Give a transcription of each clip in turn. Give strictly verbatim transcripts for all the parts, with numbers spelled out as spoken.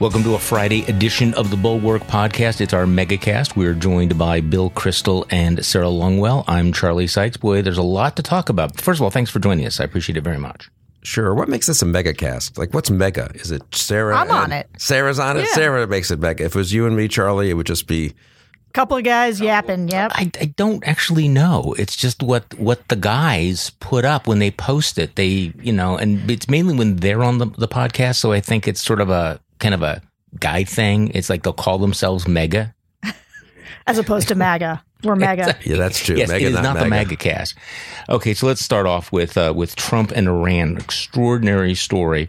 Welcome to a Friday edition of the Bulwark Podcast. It's our megacast. We're joined by Bill Kristol and Sarah Longwell. I'm Charlie Sykes. Boy, there's a lot to talk about. First of all, thanks for joining us. I appreciate it very much. Sure. What makes this a megacast? Like, what's mega? Is it Sarah? I'm on it. Sarah's on it? Yeah. Sarah makes it mega. If it was you and me, Charlie, it would just be... Couple of guys yapping, yep. I, I don't actually know. It's just what, what the guys put up when they post it. They, you know, and it's mainly when they're on the, the podcast. So I think it's sort of a kind of a guy thing. It's like they'll call themselves mega. As opposed to MAGA. We're MAGA. Yeah, that's true. Yes, mega, it is not, not the mega. MAGA cast. Okay, so let's start off with uh, with Trump and Iran. Extraordinary story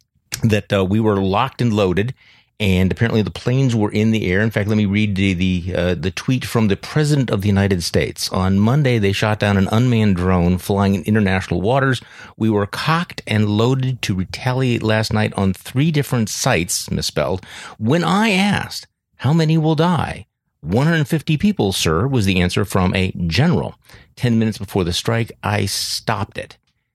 that uh, we were locked and loaded, and apparently the planes were in the air. In fact, let me read the the, uh, the tweet from the President of the United States. On Monday, they shot down an unmanned drone flying in international waters. We were cocked and loaded to retaliate last night on three different sites, misspelled. When I asked, how many will die? one hundred fifty people, sir, was the answer from a general. Ten minutes before the strike, I stopped it.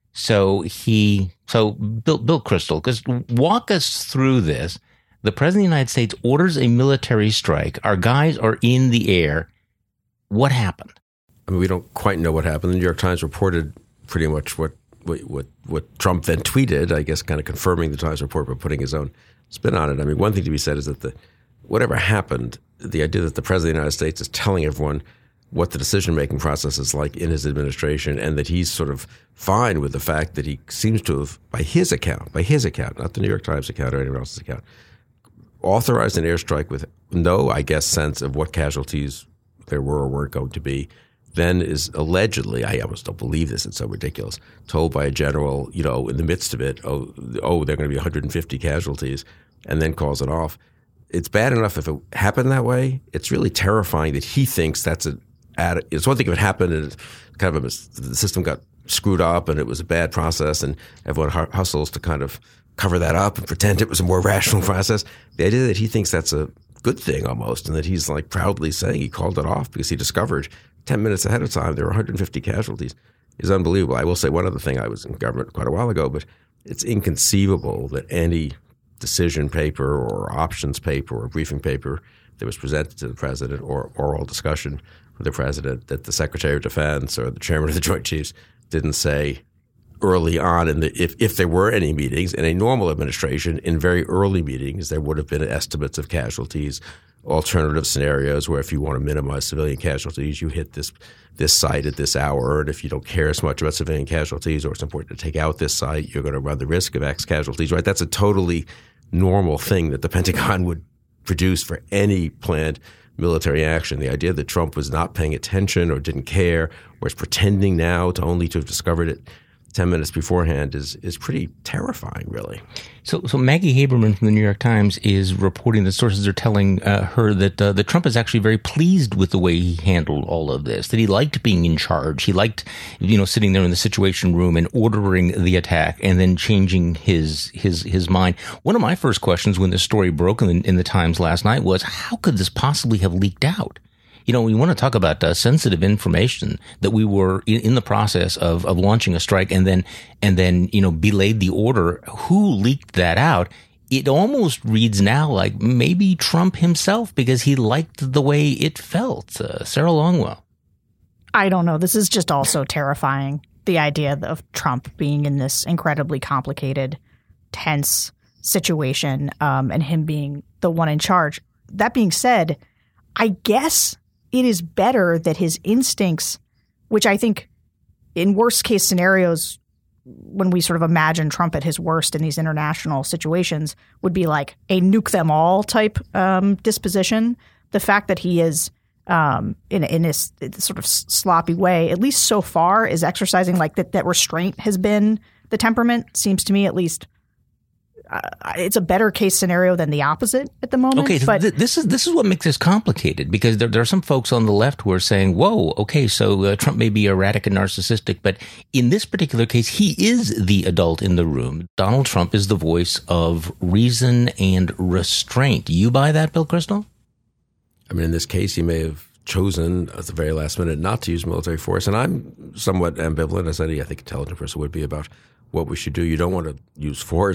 So he, so Bill, Bill Kristol, because walk us through this. The President of the United States orders a military strike. Our guys are in the air. What happened? I mean, we don't quite know what happened. The New York Times reported pretty much what, what, what, what Trump then tweeted, I guess kind of confirming the Times report but putting his own spin on it. I mean, one thing to be said is that the whatever happened, the idea that the President of the United States is telling everyone what the decision-making process is like in his administration and that he's sort of fine with the fact that he seems to have, by his account, by his account, not the New York Times account or anyone else's account, authorized an airstrike with no, I guess, sense of what casualties there were or weren't going to be, then is allegedly, I almost don't believe this, it's so ridiculous, told by a general, you know, in the midst of it, oh, oh, there are going to be one hundred fifty casualties, and then calls it off. It's bad enough if it happened that way. It's really terrifying that he thinks that's a. It's one thing if it happened and kind of a, the system got screwed up and it was a bad process and everyone hustles to kind of cover that up and pretend it was a more rational process. The idea that he thinks that's a good thing almost and that he's like proudly saying he called it off because he discovered ten minutes ahead of time there were one hundred fifty casualties is unbelievable. I will say one other thing. I was in government quite a while ago, but it's inconceivable that any decision paper or options paper or briefing paper that was presented to the president or oral discussion with the president that the Secretary of Defense or the chairman of the Joint Chiefs didn't say early on in the if, if there were any meetings in a normal administration, in very early meetings, there would have been estimates of casualties, alternative scenarios where if you want to minimize civilian casualties, you hit this this site at this hour. And if you don't care as much about civilian casualties or it's important to take out this site, you're going to run the risk of X casualties, right? That's a totally normal thing that the Pentagon would produce for any planned military action. The idea that Trump was not paying attention or didn't care or is pretending now to only to have discovered it ten minutes beforehand is is pretty terrifying, really. So so Maggie Haberman from the New York Times is reporting that sources are telling uh, her that uh, that Trump is actually very pleased with the way he handled all of this, that he liked being in charge. He liked, you know, sitting there in the Situation Room and ordering the attack and then changing his his his mind. One of my first questions when this story broke in the, in the Times last night was, how could this possibly have leaked out? You know, we want to talk about uh, sensitive information that we were in, in the process of, of launching a strike and then, and then, you know, belayed the order. Who leaked that out? It almost reads now like maybe Trump himself because he liked the way it felt. Uh, Sarah Longwell. I don't know. This is just also terrifying. The idea of Trump being in this incredibly complicated, tense situation um, and him being the one in charge. That being said, I guess it is better that his instincts, which I think in worst case scenarios, when we sort of imagine Trump at his worst in these international situations, would be like a nuke them all type um, disposition. The fact that he is um, in, in this sort of sloppy way, at least so far, is exercising like that, that restraint has been the temperament, seems to me at least. Uh, it's a better case scenario than the opposite at the moment. Okay, but th- this is this is what makes this complicated because there, there are some folks on the left who are saying, "Whoa, okay, so uh, Trump may be erratic and narcissistic, but in this particular case, he is the adult in the room. Donald Trump is the voice of reason and restraint." Do you buy that, Bill Kristol? I mean, in this case, he may have chosen at the very last minute not to use military force, and I'm somewhat ambivalent, as any I think intelligent person would be, about what we should do. You don't want to use force and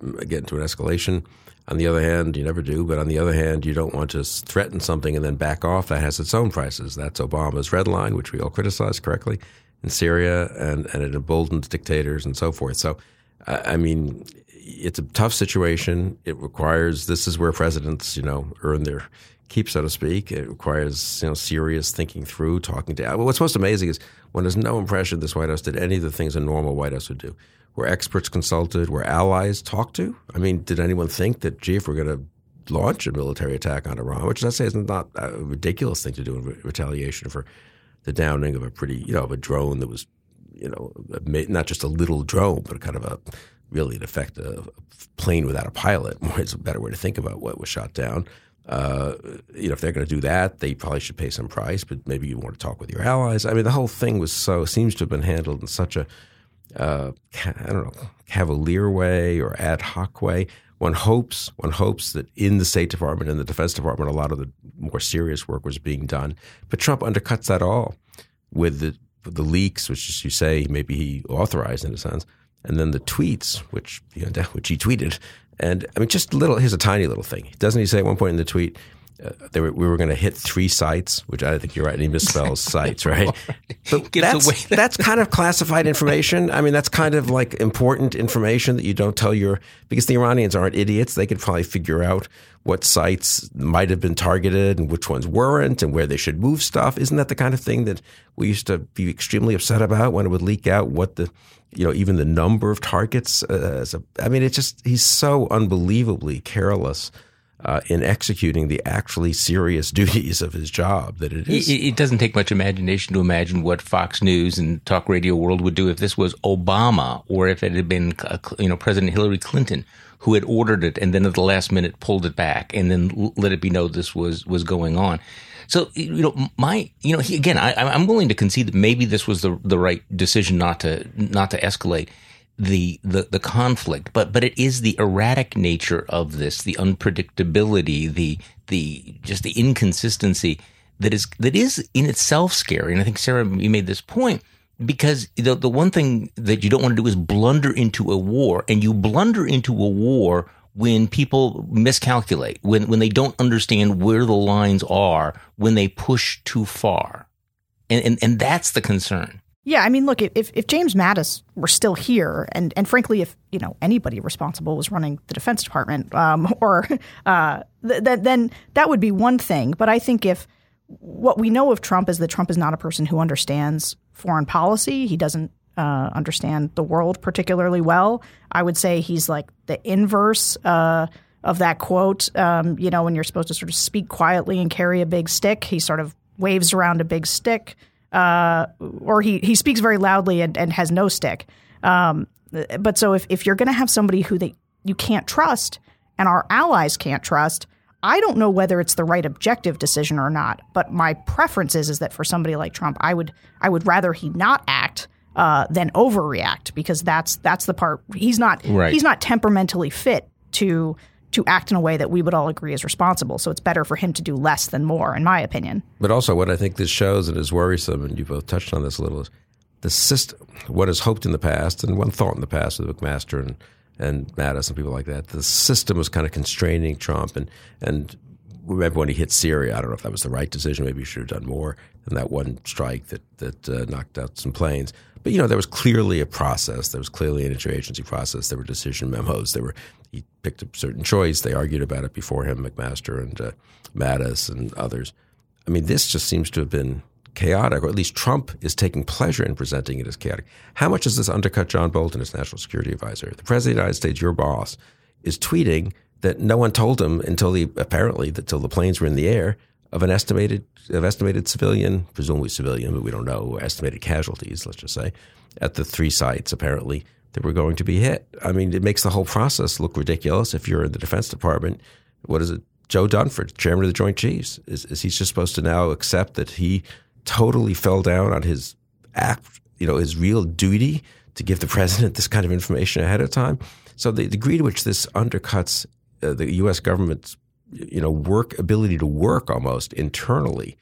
get into an escalation. On the other hand, you never do, but on the other hand, you don't want to threaten something and then back off. That has its own prices. That's Obama's red line, which we all criticize correctly in Syria, and, and it emboldens dictators and so forth. So, uh, I mean, it's a tough situation. It requires, this is where presidents, you know, earn their keep, so to speak. It requires, you know, serious thinking through, talking to, well, what's most amazing is when there's no impression this White House did any of the things a normal White House would do. Were experts consulted? Were allies talked to? I mean, did anyone think that, gee, if we're going to launch a military attack on Iran, which I say is not a ridiculous thing to do in re- retaliation for the downing of a pretty, you know, of a drone that was, you know, not just a little drone, but kind of a really, in effect, a plane without a pilot. It's a better way to think about what was shot down. Uh, you know, if they're going to do that, they probably should pay some price, but maybe you want to talk with your allies. I mean, the whole thing was so, seems to have been handled in such a, Uh, I don't know, cavalier way or ad hoc way. One hopes, one hopes that in the State Department and the Defense Department, a lot of the more serious work was being done. But Trump undercuts that all with the with the leaks, which, as you say, maybe he authorized in a sense, and then the tweets, which you know, which he tweeted. And I mean, just little. Here's a tiny little thing. Doesn't he say at one point in the tweet? Uh, they were, we were going to hit three sites, which I think you're right. And he misspells sites, right? But that's, that's kind of classified information. I mean, that's kind of like important information that you don't tell your – because the Iranians aren't idiots. They could probably figure out what sites might have been targeted and which ones weren't and where they should move stuff. Isn't that the kind of thing that we used to be extremely upset about when it would leak out what the – you know, even the number of targets? Uh, as a, I mean, it's just – he's so unbelievably careless Uh, in executing the actually serious duties of his job that it is. It, it doesn't take much imagination to imagine what Fox News and talk radio world would do if this was Obama or if it had been, uh, you know, President Hillary Clinton who had ordered it and then at the last minute pulled it back and then l- let it be known this was, was going on. So, you know, my, you know, he, again, I, I'm willing to concede that maybe this was the the right decision not to not to escalate the the the conflict, but but it is the erratic nature of this, the unpredictability, the the just the inconsistency that is that is in itself scary. And I think, Sarah, you made this point, because the the one thing that you don't want to do is blunder into a war, and you blunder into a war when people miscalculate, when when they don't understand where the lines are, when they push too far, and and, and that's the concern. Yeah, I mean, look, if if James Mattis were still here, and, and frankly, if you know anybody responsible was running the Defense Department, um, or uh, th- th- then that would be one thing. But I think if what we know of Trump is that Trump is not a person who understands foreign policy, he doesn't uh, understand the world particularly well. I would say he's like the inverse uh, of that quote. Um, you know, when you're supposed to sort of speak quietly and carry a big stick, he sort of waves around a big stick. Uh, or he, he speaks very loudly and, and has no stick. Um, but so if, if you're going to have somebody who they you can't trust and our allies can't trust, I don't know whether it's the right objective decision or not. But my preference is, is that for somebody like Trump, I would I would rather he not act uh, than overreact, because that's that's the part he's not right. he's not temperamentally fit to to act in a way that we would all agree is responsible. So it's better for him to do less than more, in my opinion. But also what I think this shows and is worrisome, and you both touched on this a little, is the system, what is hoped in the past, and one thought in the past with McMaster and, and Mattis and people like that, the system was kind of constraining Trump. And, and remember when he hit Syria, I don't know if that was the right decision. Maybe he should have done more than that one strike that, that uh, knocked out some planes. But, you know, there was clearly a process. There was clearly an interagency process. There were decision memos. There were he picked a certain choice. They argued about it before him, McMaster and uh, Mattis and others. I mean, this just seems to have been chaotic, or at least Trump is taking pleasure in presenting it as chaotic. How much does this undercut John Bolton as National Security Advisor? The President of the United States, your boss, is tweeting that no one told him until he apparently until the planes were in the air of an estimated of estimated civilian, presumably civilian, but we don't know, estimated casualties, let's just say, at the three sites apparently that were going to be hit. I mean, it makes the whole process look ridiculous. If you're in the Defense Department, what is it? Joe Dunford, chairman of the Joint Chiefs, is, is he just supposed to now accept that he totally fell down on his act, you know, his real duty to give the president this kind of information ahead of time? So the degree to which this undercuts uh, the U S government's, you know, work ability to work almost internally,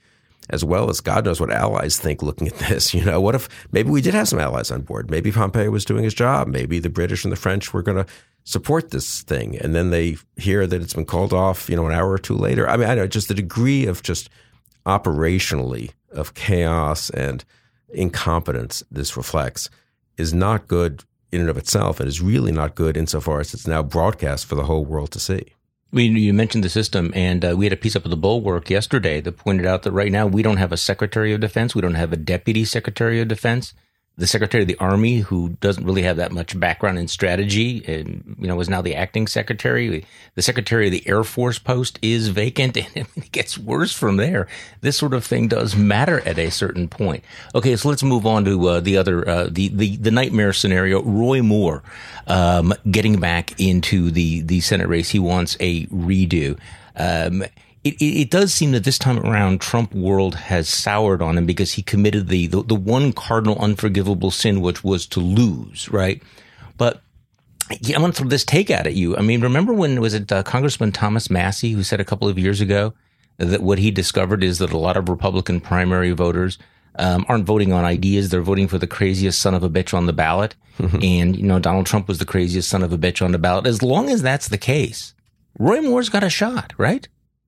as well as God knows what allies think looking at this. You know, what if maybe we did have some allies on board? Maybe Pompeo was doing his job. Maybe the British and the French were going to support this thing. And then they hear that it's been called off, you know, an hour or two later. I mean, I know just the degree of just operationally of chaos and incompetence this reflects is not good in and of itself, and is really not good insofar as it's now broadcast for the whole world to see. I mean, you mentioned the system, and uh, we had a piece up at the Bulwark yesterday that pointed out that right now we don't have a Secretary of Defense. We don't have a Deputy Secretary of Defense. The Secretary of the Army, who doesn't really have that much background in strategy, and, you know, is now the acting secretary. The Secretary of the Air Force post is vacant, and it gets worse from there. This sort of thing does matter at a certain point. Okay, so let's move on to uh, the other, uh, the, the the nightmare scenario. Roy Moore um, getting back into the the Senate race. He wants a redo. Um, It, it, it does seem that this time around, Trump world has soured on him because he committed the, the, the one cardinal unforgivable sin, which was to lose, right? But yeah, I'm going to throw this take out at you. I mean, remember when, was it uh, Congressman Thomas Massey who said a couple of years ago that what he discovered is that a lot of Republican primary voters um, aren't voting on ideas. They're voting for the craziest son of a bitch on the ballot. Mm-hmm. And, you know, Donald Trump was the craziest son of a bitch on the ballot. As long as that's the case, Roy Moore's got a shot, right?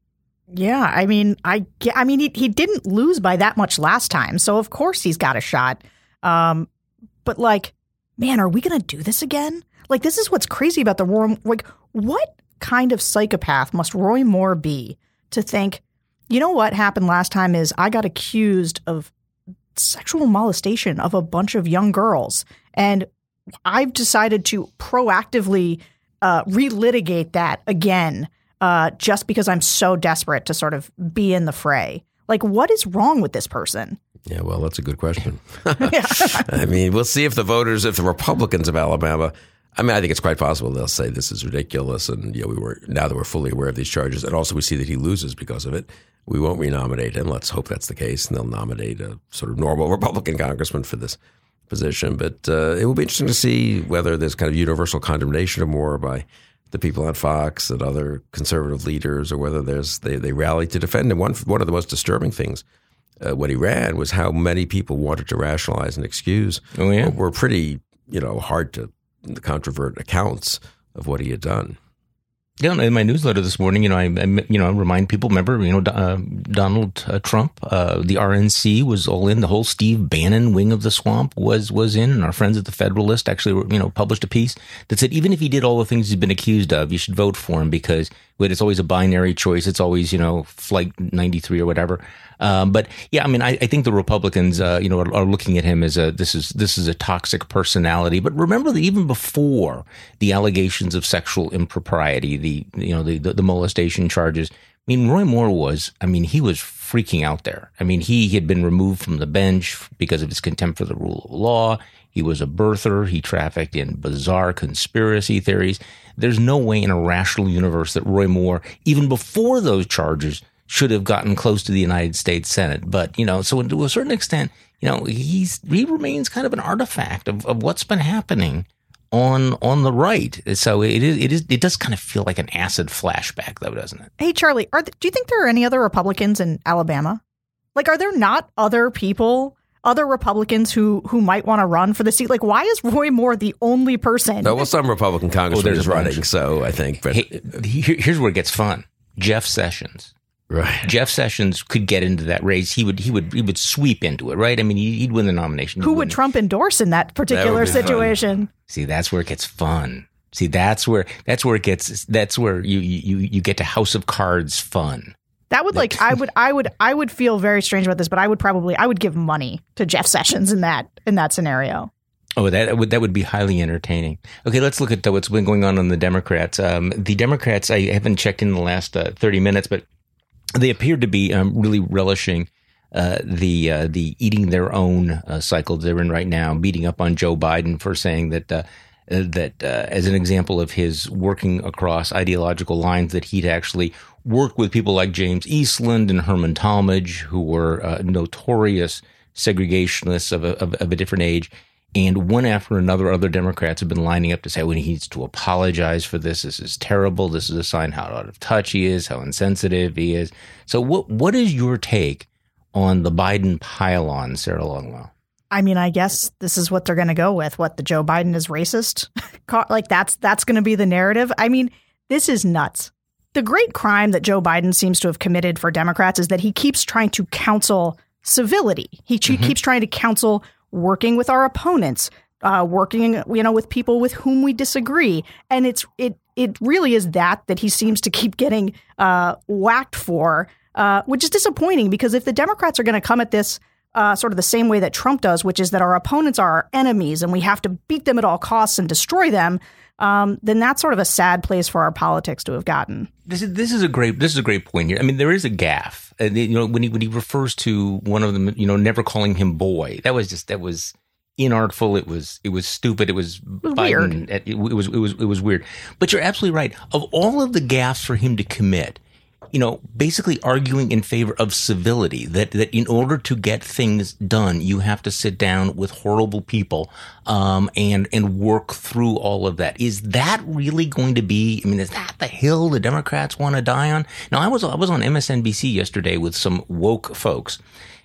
Yeah, I mean, I, I mean, he he didn't lose by that much last time, so of course he's got a shot. Um, but like, man, are we going to do this again? Like, this is what's crazy about the Roy. Like, what kind of psychopath must Roy Moore be to think, you know, what happened last time is I got accused of sexual molestation of a bunch of young girls, and I've decided to proactively uh, relitigate that again. Uh, just because I'm so desperate to sort of be in the fray. Like, what is wrong with this person? Yeah, well, that's a good question. I mean, we'll see if the voters, if the Republicans of Alabama, I mean, I think it's quite possible they'll say this is ridiculous. And, you know, we were, now that we're fully aware of these charges, and also we see that he loses because of it, we won't renominate him. Let's hope that's the case. And they'll nominate a sort of normal Republican congressman for this position. But uh, it will be interesting to see whether there's kind of universal condemnation of Moore by the people on Fox and other conservative leaders, or whether there's they, they rally to defend him. One one of the most disturbing things uh, when he ran was how many people wanted to rationalize and excuse. Oh yeah, were pretty you know hard to controvert accounts of what he had done. Yeah, in my newsletter this morning, you know, I, I you know remind people. Remember, you know, uh, Donald uh, Trump, uh, the R N C was all in. The whole Steve Bannon wing of the swamp was was in. And our friends at the Federalist actually, you know, published a piece that said even if he did all the things he's been accused of, you should vote for him because it's always a binary choice. It's always, you know, Flight ninety-three or whatever. Um, but yeah, I mean, I, I think the Republicans, uh, you know, are, are looking at him as a this is this is a toxic personality. But remember that even before the allegations of sexual impropriety, the you know the, the the molestation charges, I mean, Roy Moore was, I mean, he was freaking out there. I mean, he had been removed from the bench because of his contempt for the rule of law. He was a birther. He trafficked in bizarre conspiracy theories. There's no way in a rational universe that Roy Moore, even before those charges, should have gotten close to the United States Senate. But, you know, so to a certain extent, you know, he's he remains kind of an artifact of, of what's been happening on on the right. So it is it is it does kind of feel like an acid flashback, though, doesn't it? Hey, Charlie, are th- do you think there are any other Republicans in Alabama? Like, are there not other people, other Republicans who who might want to run for the seat? Like, why is Roy Moore the only person? No, well, some Republican congressman oh, is running, so I think. But hey, here, here's where it gets fun. Jeff Sessions. Right. Jeff Sessions could get into that race. He would he would he would sweep into it, right? I mean, he'd win the nomination. Who would Trump endorse in that particular that situation? Fun. See, that's where it gets fun. See, that's where that's where it gets that's where you you you get to House of Cards fun. That would like I would I would I would feel very strange about this, but I would probably I would give money to Jeff Sessions in that in that scenario. Oh, that would that would be highly entertaining. Okay, let's look at what's been going on on the Democrats. Um, the Democrats, I haven't checked in the last uh, thirty minutes, but they appeared to be um, really relishing uh, the uh, the eating their own uh, cycle they're in right now, beating up on Joe Biden for saying that uh, that uh, as an example of his working across ideological lines, that he'd actually worked with people like James Eastland and Herman Talmadge, who were uh, notorious segregationists of a, of, of a different age. And one after another, other Democrats have been lining up to say, well, he needs to apologize for this. This is terrible. This is a sign how out of touch he is, how insensitive he is. So what what is your take on the Biden pile-on, Sarah Longwell? I mean, I guess this is what they're going to go with. What, the Joe Biden is racist? Like, that's that's going to be the narrative. I mean, this is nuts. The great crime that Joe Biden seems to have committed for Democrats is that he keeps trying to counsel civility. He mm-hmm. keeps trying to counsel working with our opponents, uh, working, you know, with people with whom we disagree. And it's it it really is that that he seems to keep getting uh, whacked for, uh, which is disappointing, because if the Democrats are going to come at this Uh, sort of the same way that Trump does, which is that our opponents are our enemies and we have to beat them at all costs and destroy them, um, then that's sort of a sad place for our politics to have gotten. This is this is a great this is a great point here. I mean, there is a gaffe. Uh, you know, when he when he refers to one of them, you know, never calling him boy, that was just that was inartful. It was it was stupid. It was, it was Biden. weird. It, it was it was it was weird. But you're absolutely right. Of all of the gaffes for him to commit, you know, basically arguing in favor of civility, that, that in order to get things done, you have to sit down with horrible people um, and and work through all of that. Is that really going to be, I mean, is that the hill the Democrats want to die on? Now, I was I was on M S N B C yesterday with some woke folks,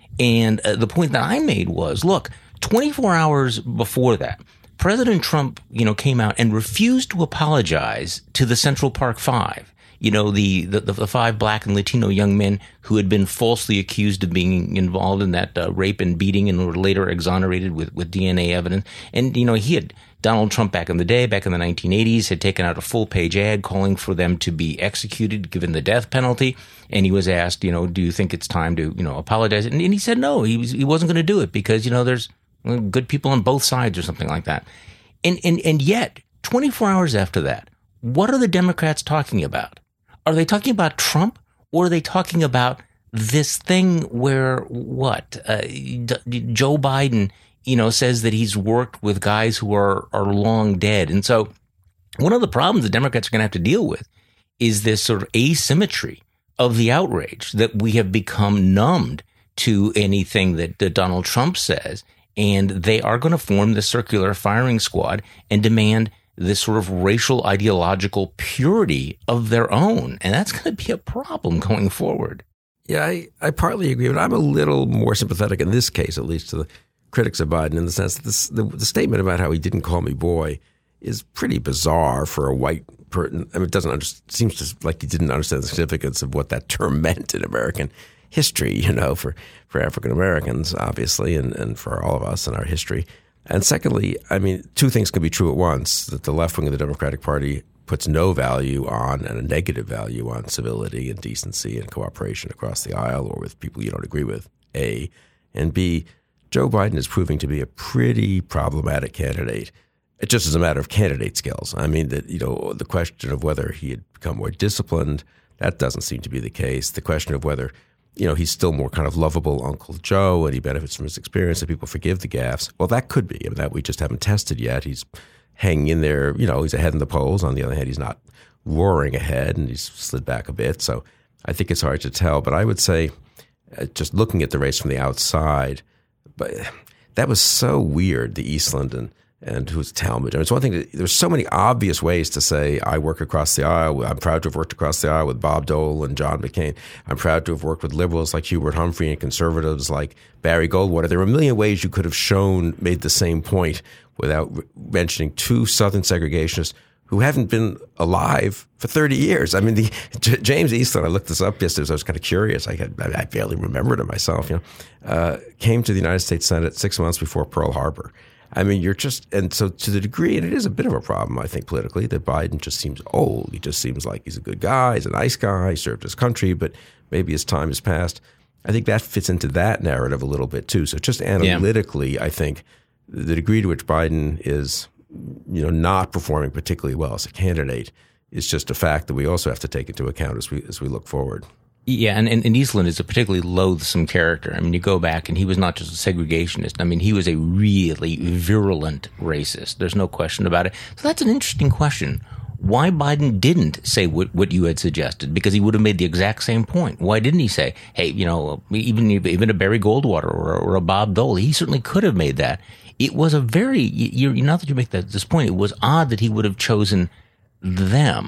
and uh, the point that I made was, look, twenty-four hours before that, President Trump, you know, came out and refused to apologize to the Central Park Five. You know, the, the, the five black and Latino young men who had been falsely accused of being involved in that uh, rape and beating and were later exonerated with, with D N A evidence. And, you know, he had, Donald Trump back in the day, back in the nineteen eighties, had taken out a full page ad calling for them to be executed, given the death penalty. And he was asked, you know, do you think it's time to, you know, apologize? And, and he said no, he, was, he wasn't going to do it because, you know, there's good people on both sides or something like that. And, and, and yet, twenty-four hours after that, what are the Democrats talking about? Are they talking about Trump, or are they talking about this thing where what uh, D- Joe Biden, you know, says that he's worked with guys who are are long dead? And so one of the problems the Democrats are going to have to deal with is this sort of asymmetry of the outrage, that we have become numbed to anything that, that Donald Trump says, and they are going to form the circular firing squad and demand this sort of racial ideological purity of their own. And that's going to be a problem going forward. Yeah, I, I partly agree, but I'm a little more sympathetic in this case, at least, to the critics of Biden, in the sense that this, the, the statement about how he didn't call me boy is pretty bizarre for a white person. I mean, it doesn't under, seems just like he didn't understand the significance of what that term meant in American history, you know, for, for African Americans, obviously, and, and for all of us in our history. And secondly, I mean, two things can be true at once, that the left wing of the Democratic Party puts no value on, and a negative value on, civility and decency and cooperation across the aisle or with people you don't agree with, A. And B, Joe Biden is proving to be a pretty problematic candidate. It's just as a matter of candidate skills. I mean, that, you know, the question of whether he had become more disciplined, that doesn't seem to be the case. The question of whether, you know, he's still more kind of lovable Uncle Joe and he benefits from his experience and people forgive the gaffes. Well, that could be. I mean, that we just haven't tested yet. He's hanging in there. You know, he's ahead in the polls. On the other hand, he's not roaring ahead and he's slid back a bit. So I think it's hard to tell. But I would say, uh, just looking at the race from the outside, but that was so weird, the Eastland and and who's Talmadge. I mean, it's one thing that there's so many obvious ways to say, I work across the aisle. I'm proud to have worked across the aisle with Bob Dole and John McCain. I'm proud to have worked with liberals like Hubert Humphrey and conservatives like Barry Goldwater. There were a million ways you could have shown, made the same point without mentioning two Southern segregationists who haven't been alive for thirty years. I mean, the J- James Eastland, I looked this up yesterday, so I was kind of curious. I had, I barely remembered it myself, you know, uh, came to the United States Senate six months before Pearl Harbor. I mean, you're just, and so to the degree, and it is a bit of a problem, I think, politically, that Biden just seems old. He just seems like he's a good guy, he's a nice guy, he served his country, but maybe his time has passed. I think that fits into that narrative a little bit too. So just analytically, yeah. I think the degree to which Biden is, you know, not performing particularly well as a candidate is just a fact that we also have to take into account as we as we look forward. Yeah, and, and, and Eastland is a particularly loathsome character. I mean, you go back and he was not just a segregationist. I mean, he was a really virulent racist. There's no question about it. So that's an interesting question. Why Biden didn't say what, what you had suggested, because he would have made the exact same point. Why didn't he say, hey, you know, even even a Barry Goldwater or, or a Bob Dole, he certainly could have made that. It was a very, you, you, not that you make that, this point, it was odd that he would have chosen them.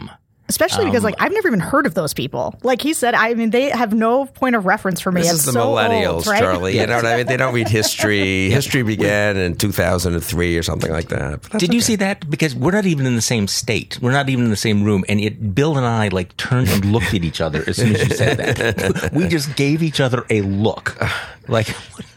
Especially because, Um, like, I've never even heard of those people. Like he said, I mean, they have no point of reference for me. This It's is the so millennials, old, right? Charlie. You know what I mean? They don't read history. History began in two thousand three or something like that. But that's Did you okay. see that? Because we're not even in the same state. We're not even in the same room. And it, Bill and I like turned and looked at each other as soon as you said that. We just gave each other a look. Like,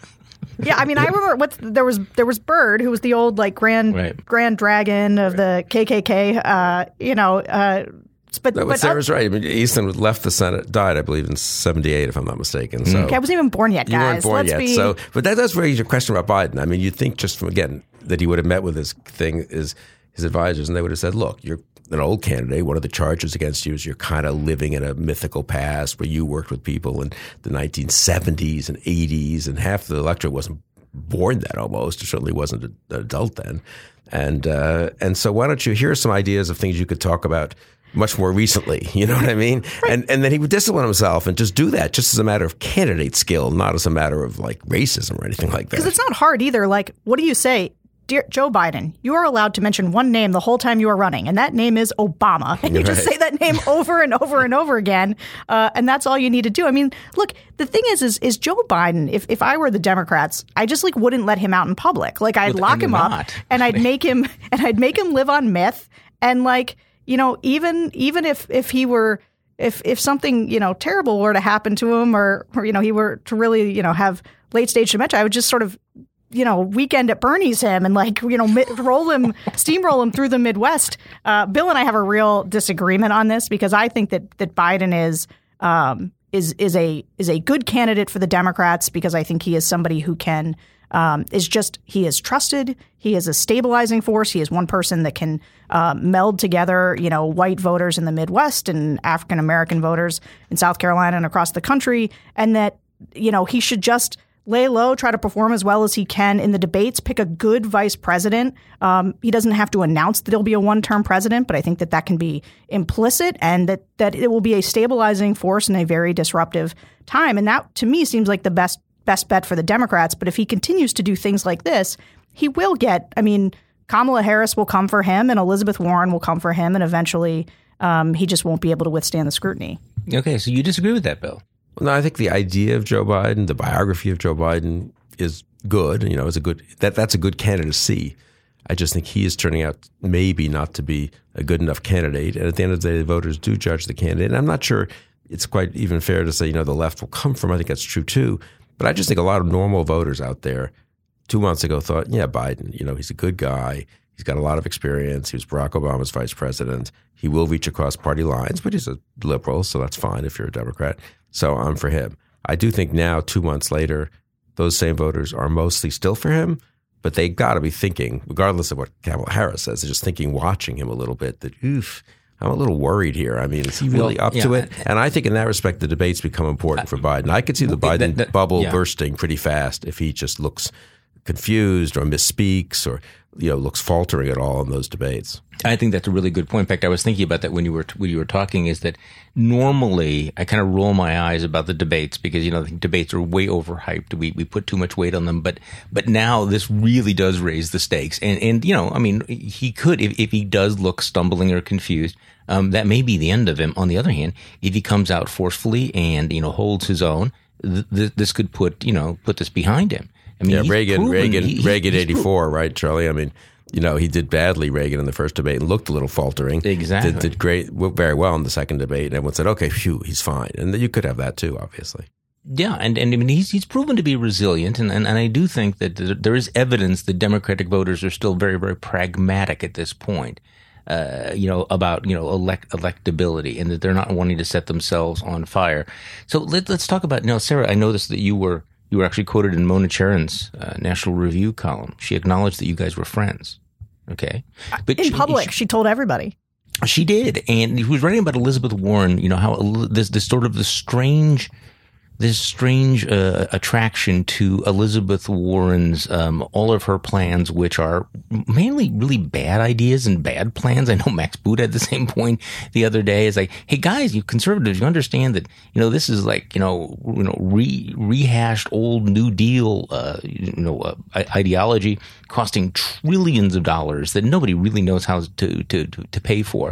Yeah, I mean, I remember what there was. There was Byrd, who was the old like grand Right. grand dragon of the K K K. Uh, you know, uh, but No, but but Sarah's right. I mean, Easton left the Senate, died, I believe, in seventy-eight, if I'm not mistaken. So okay, I wasn't even born yet, guys. you weren't born Let's yet. be. So, but that does raise your question about Biden. I mean, you'd think just from again that he would have met with his thing, his his advisors, and they would have said, "Look, you're an old candidate. One of the charges against you is you're kind of living in a mythical past where you worked with people in the nineteen seventies and eighties, and half the electorate wasn't born then almost, or certainly wasn't an adult then. And uh, and so why don't you hear some ideas of things you could talk about much more recently, you know what I mean? And and then he would discipline himself and just do that just as a matter of candidate skill, not as a matter of like racism or anything like that. Because it's not hard either. Like, what do you say? Dear Joe Biden, you are allowed to mention one name the whole time you are running, and that name is Obama. And you just Right. say that name over and over and over again, uh, and that's all you need to do. I mean, look, the thing is, is, is Joe Biden, if, if I were the Democrats, I just like wouldn't let him out in public. Like, I'd Well, lock and him you're up, not. and I'd make him, and I'd make him live on myth, and like, you know, even even if if he were. If if something, you know, terrible were to happen to him, or, or you know, he were to really, you know, have late stage dementia, I would just sort of, you know, weekend at Bernie's him and like, you know, mi- roll him, steamroll him through the Midwest. Uh, Bill and I have a real disagreement on this because I think that that Biden is um, is is a is a good candidate for the Democrats because I think he is somebody who can um, is just he is trusted. He is a stabilizing force. He is one person that can uh, meld together, you know, white voters in the Midwest and African American voters in South Carolina and across the country, and that, you know, he should just lay low, try to perform as well as he can in the debates, pick a good vice president. Um, he doesn't have to announce that he'll be a one-term president, but I think that that can be implicit and that, that it will be a stabilizing force in a very disruptive time. And that, to me, seems like the best best bet for the Democrats. But if he continues to do things like this, he will get, I mean, Kamala Harris will come for him and Elizabeth Warren will come for him. And eventually um, he just won't be able to withstand the scrutiny. okay, so you disagree with that, Bill? No, I think the idea of Joe Biden, the biography of Joe Biden is good. You know, is a good that that's a good candidacy. I just think he is turning out maybe not to be a good enough candidate. And at the end of the day, the voters do judge the candidate. And I'm not sure it's quite even fair to say, you know, the left will come from. I think that's true too. But I just think a lot of normal voters out there two months ago thought, yeah, Biden, you know, he's a good guy. He's got a lot of experience. He was Barack Obama's vice president. He will reach across party lines, but he's a liberal, so that's fine if you're a Democrat. So I'm for him. I do think now, two months later, those same voters are mostly still for him, but they got to be thinking, regardless of what Kamala Harris says, they're just thinking, watching him a little bit, that, oof, I'm a little worried here. I mean, is he really Well, up yeah. to it? And I think in that respect, the debates become important for Biden. I could see the Biden that- that- bubble yeah. bursting pretty fast if he just looks confused or misspeaks or, you know, looks faltering at all in those debates. I think that's a really good point. In fact, I was thinking about that when you were when you were talking. Is that normally I kind of roll my eyes about the debates because, you know, the debates are way overhyped. We we put too much weight on them. But but now this really does raise the stakes. And and you know, I mean, he could if if he does look stumbling or confused, um, that may be the end of him. On the other hand, if he comes out forcefully and, you know, holds his own, th- th- this could put you know put this behind him. I mean, Yeah, he's Reagan, proven- Reagan, he- he- Reagan, he's eighty-four, right, Charlie? I mean, you know, he did badly, Reagan, in the first debate and looked a little faltering. Exactly. Did, did great, very well in the second debate, and everyone said, "Okay, phew, he's fine." And you could have that too, obviously. Yeah, and, and I mean he's he's proven to be resilient, and, and, and I do think that there is evidence that Democratic voters are still very very pragmatic at this point, uh, you know about you know elect electability, and that they're not wanting to set themselves on fire. So let, let's talk about now, Sarah. I noticed that you were you were actually quoted in Mona Charen's uh, National Review column. She acknowledged that you guys were friends. Okay, but In she, public, she, she told everybody. She did, and he was writing about Elizabeth Warren. You know how this this sort of the strange, this strange uh, attraction to Elizabeth Warren's um, all of her plans, which are mainly really bad ideas and bad plans. I know Max Boot had the same point the other day. It's like, hey guys, you conservatives, you understand that you know this is like you know you know re, rehashed old New Deal uh, you know uh, ideology costing trillions of dollars that nobody really knows how to to to, to pay for.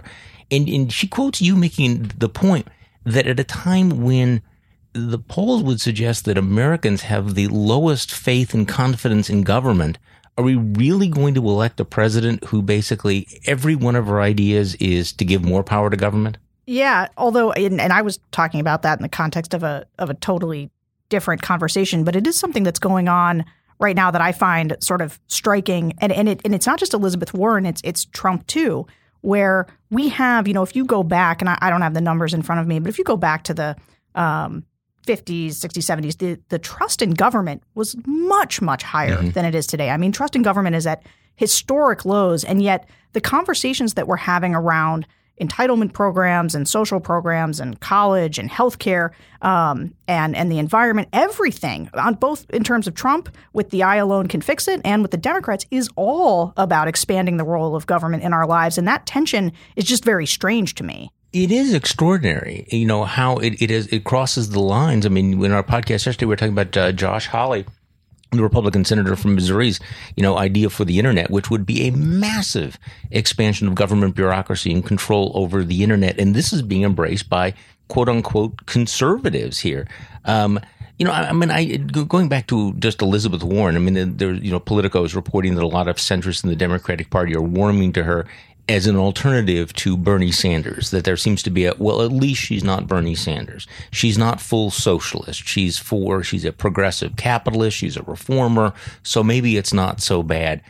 And, and she quotes you making the point that at a time when the polls would suggest that Americans have the lowest faith and confidence in government, are we really going to elect a president who basically every one of her ideas is to give more power to government? Yeah, although, and, and I was talking about that in the context of a of a totally different conversation, but it is something that's going on right now that I find sort of striking, and and it and it's not just Elizabeth Warren, it's it's Trump too, where we have, you know, if you go back, and I, I don't have the numbers in front of me, but if you go back to the um, fifties, sixties, seventies, the, the trust in government was much, much higher mm-hmm. than it is today. I mean, trust in government is at historic lows, and yet the conversations that we're having around entitlement programs and social programs and college and healthcare um, and and the environment, everything on both in terms of Trump with the I alone can fix it and with the Democrats is all about expanding the role of government in our lives. And that tension is just very strange to me. It is extraordinary, you know, how it, it is, it crosses the lines. I mean, in our podcast yesterday, we were talking about uh, Josh Hawley, the Republican senator from Missouri's, you know, idea for the internet, which would be a massive expansion of government bureaucracy and control over the internet. And this is being embraced by quote unquote conservatives here. Um, you know, I, I mean, I going back to just Elizabeth Warren, I mean, there, you know, Politico is reporting that a lot of centrists in the Democratic Party are warming to her as an alternative to Bernie Sanders, that there seems to be a, well, at least she's not Bernie Sanders. She's not full socialist. She's for, she's a progressive capitalist. She's a reformer. So maybe it's not so bad.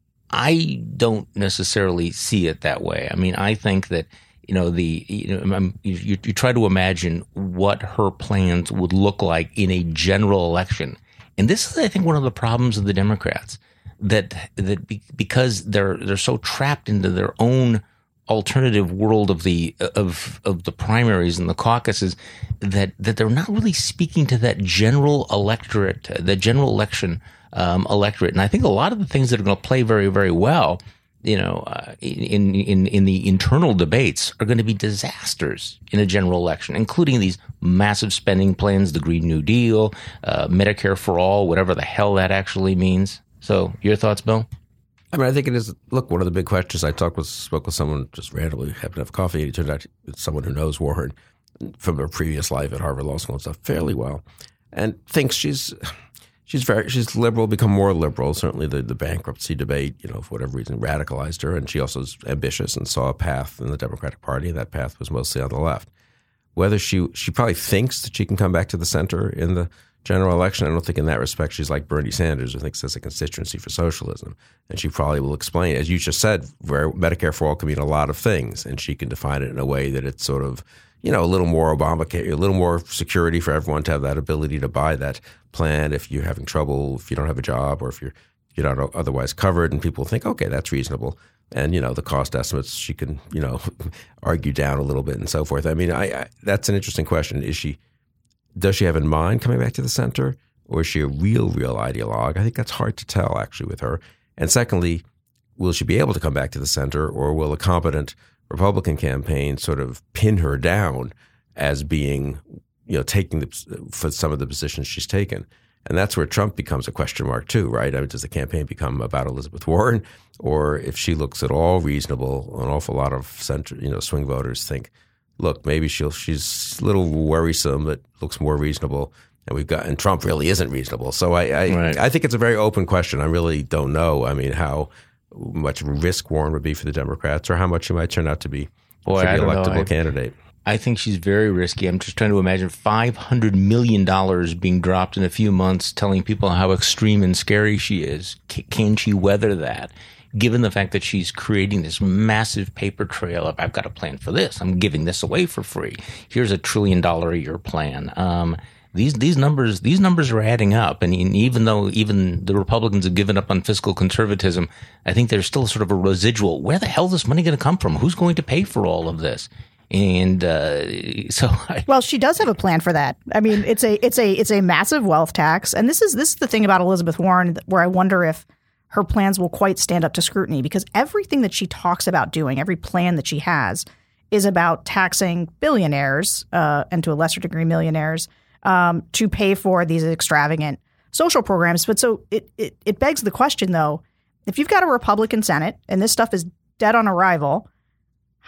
I don't necessarily see it that way. I mean, I think that, you know, the, you know, you, you try to imagine what her plans would look like in a general election. And this is, I think, one of the problems of the Democrats. That that be, because they're they're so trapped into their own alternative world of the of of the primaries and the caucuses that that they're not really speaking to that general electorate, the general election um, electorate. And I think a lot of the things that are going to play very very well, you know, uh, in in in the internal debates are going to be disasters in a general election, including these massive spending plans, the Green New Deal, uh, Medicare for all, whatever the hell that actually means. So your thoughts, Bill? I mean, I think it is, look, one of the big questions. I talked with, spoke with someone just randomly, happened to have coffee, and it turned out it's someone who knows Warren from her previous life at Harvard Law School and stuff fairly well, and thinks she's she's very, she's liberal, become more liberal. Certainly the, the bankruptcy debate, you know, for whatever reason, radicalized her, and she also is ambitious and saw a path in the Democratic Party, and that path was mostly on the left. Whether she, she probably thinks that she can come back to the center in the general election, I don't think in that respect she's like Bernie Sanders, who thinks there's a constituency for socialism. And she probably will explain, as you just said, where Medicare for all can mean a lot of things, and she can define it in a way that it's sort of, you know, a little more Obamacare, a little more security for everyone to have that ability to buy that plan if you're having trouble, if you don't have a job, or if you're you're not otherwise covered. And people think, okay, that's reasonable. And, you know, the cost estimates she can, you know, argue down a little bit and so forth. I mean, I, I that's an interesting question. Is she Does she have in mind coming back to the center, or is she a real, real ideologue? I think that's hard to tell, actually, with her. And secondly, will she be able to come back to the center, or will a competent Republican campaign sort of pin her down as being, you know, taking the, for some of the positions she's taken? And that's where Trump becomes a question mark too, right? I mean, does the campaign become about Elizabeth Warren, or if she looks at all reasonable, an awful lot of center, you know, swing voters think, look, maybe she'll she's a little worrisome, but looks more reasonable. And we've got, and Trump really isn't reasonable. So I I, right. I think it's a very open question. I really don't know. I mean, how much risk Warren would be for the Democrats, or how much she might turn out to be Boy, for the electable I, candidate. I think she's very risky. I'm just trying to imagine five hundred million dollars being dropped in a few months, telling people how extreme and scary she is. C- can she weather that? Given the fact that she's creating this massive paper trail of, I've got a plan for this, I'm giving this away for free. Here's a trillion dollar a year plan. Um, these these numbers these numbers are adding up, and even though even the Republicans have given up on fiscal conservatism, I think there's still sort of a residual. Where the hell is this money going to come from? Who's going to pay for all of this? And uh, so, I, well, she does have a plan for that. I mean, it's a it's a it's a massive wealth tax, and this is this is the thing about Elizabeth Warren, where I wonder if her plans will quite stand up to scrutiny, because everything that she talks about doing, every plan that she has, is about taxing billionaires uh, and to a lesser degree millionaires um, to pay for these extravagant social programs. But so it, it it begs the question, though, if you've got a Republican Senate and this stuff is dead on arrival,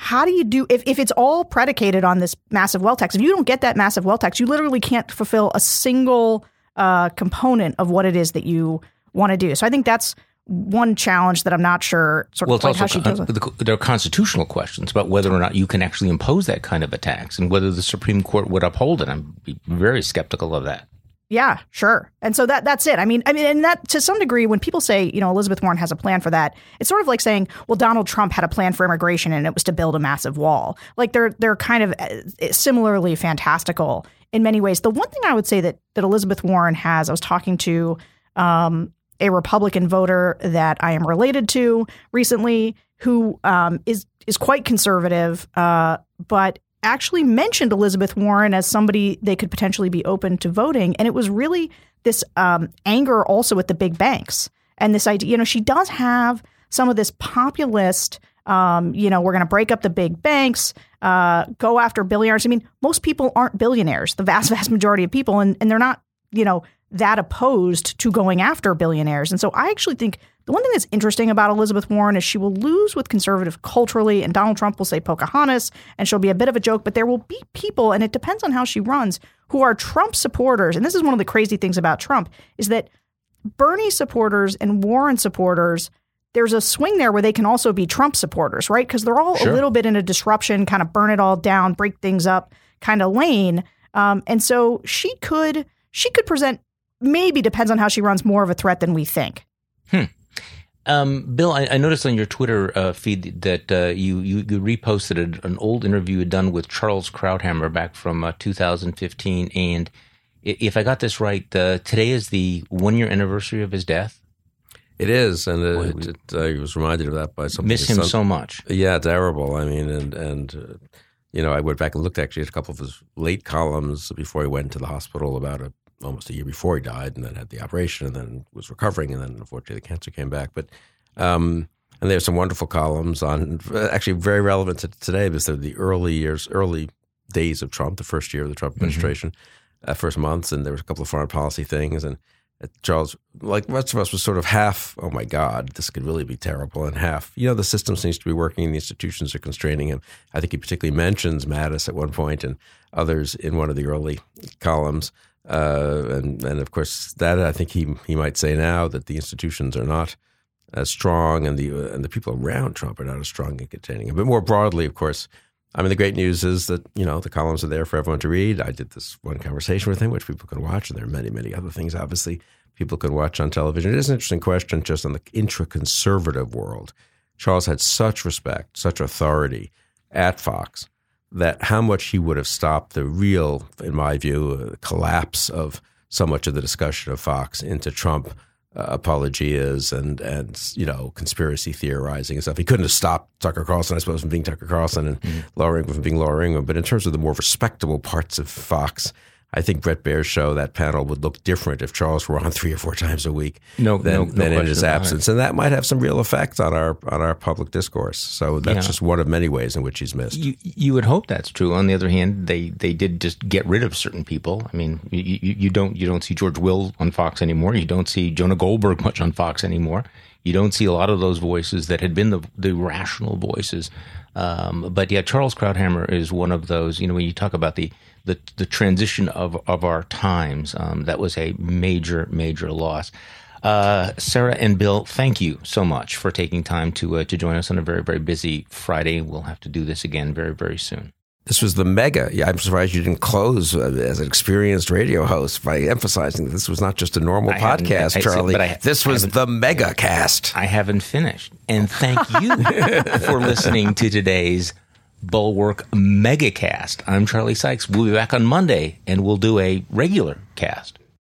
how do you do if, if it's all predicated on this massive wealth tax? If you don't get that massive wealth tax, you literally can't fulfill a single uh, component of what it is that you want to do. So I think that's one challenge that I'm not sure sort well, of like how she con- deals with. There are constitutional questions about whether or not you can actually impose that kind of a tax and whether the Supreme Court would uphold it. I'm very skeptical of that. Yeah, sure. And so that that's it. I mean, I mean, and that to some degree, when people say, you know, Elizabeth Warren has a plan for that, it's sort of like saying, well, Donald Trump had a plan for immigration and it was to build a massive wall. Like they're they're kind of similarly fantastical in many ways. The one thing I would say that that Elizabeth Warren has, I was talking to um, a Republican voter that I am related to recently, who um, is is quite conservative, uh, but actually mentioned Elizabeth Warren as somebody they could potentially be open to voting. And it was really this um, anger also at the big banks. And this idea, you know, she does have some of this populist, um, you know, we're going to break up the big banks, uh, go after billionaires. I mean, most people aren't billionaires, the vast, vast majority of people, and, and they're not, you know, that opposed to going after billionaires. And so I actually think the one thing that's interesting about Elizabeth Warren is she will lose with conservative culturally, and Donald Trump will say Pocahontas, and she'll be a bit of a joke, but there will be people, and it depends on how she runs, who are Trump supporters. And this is one of the crazy things about Trump, is that Bernie supporters and Warren supporters, there's a swing there where they can also be Trump supporters, right? Because they're all sure. a little bit in a disruption, kind of burn it all down, break things up kind of lane. Um, and so she could she could present, maybe depends on how she runs, more of a threat than we think. Hmm. Um, Bill, I, I noticed on your Twitter uh, feed that uh, you, you you reposted an old interview you'd done with Charles Krauthammer back from uh, two thousand fifteen. And if I got this right, uh, today is the one-year anniversary of his death. It is, and uh, it, it, I was reminded of that by something. Miss him son, so much. Yeah, terrible. I mean, and and uh, you know, I went back and looked actually at a couple of his late columns before he went to the hospital about a. almost a year before he died, and then had the operation, and then was recovering, and then unfortunately the cancer came back. But um, and there's some wonderful columns on, actually very relevant to today, because they're the early years, early days of Trump, the first year of the Trump administration, mm-hmm. uh, first months, and there was a couple of foreign policy things, and uh, Charles, like most of us, was sort of half, oh my God, this could really be terrible, and half, you know, the system seems to be working, and the institutions are constraining him. I think he particularly mentions Mattis at one point, and others in one of the early columns. Uh, and, and of course, that I think he he might say now that the institutions are not as strong, and the uh, and the people around Trump are not as strong in containing him. But more broadly, of course, I mean, the great news is that, you know, the columns are there for everyone to read. I did this one conversation with him, which people can watch, and there are many, many other things, obviously, people can watch on television. It is an interesting question just on the intra-conservative world. Charles had such respect, such authority at Fox, that how much he would have stopped the real, in my view, uh, collapse of so much of the discussion of Fox into Trump uh, apologias and, and, you know, conspiracy theorizing and stuff. He couldn't have stopped Tucker Carlson, I suppose, from being Tucker Carlson, and mm-hmm. Laura Ingraham from being Laura Ingraham. But in terms of the more respectable parts of Fox, I think Bret Baier's show, that panel, would look different if Charles were on three or four times a week no, than, no, no than in his absence. And that might have some real effect on our on our public discourse. So that's yeah. just one of many ways in which he's missed. You, you would hope that's true. On the other hand, they, they did just get rid of certain people. I mean, you, you, you don't you don't see George Will on Fox anymore. You don't see Jonah Goldberg much on Fox anymore. You don't see a lot of those voices that had been the the rational voices. Um, but yeah, Charles Krauthammer is one of those. You know, when you talk about the the, the transition of of our times, um, that was a major major loss. Uh, Sarah and Bill, thank you so much for taking time to uh, to join us on a very very busy Friday. We'll have to do this again very very soon. This was the mega. Yeah, I'm surprised you didn't close uh, as an experienced radio host by emphasizing that this was not just a normal I podcast, I, Charlie. I, I, this was the mega cast. I haven't finished. And thank you for listening to today's Bulwark Megacast. I'm Charlie Sykes. We'll be back on Monday, and we'll do a regular cast.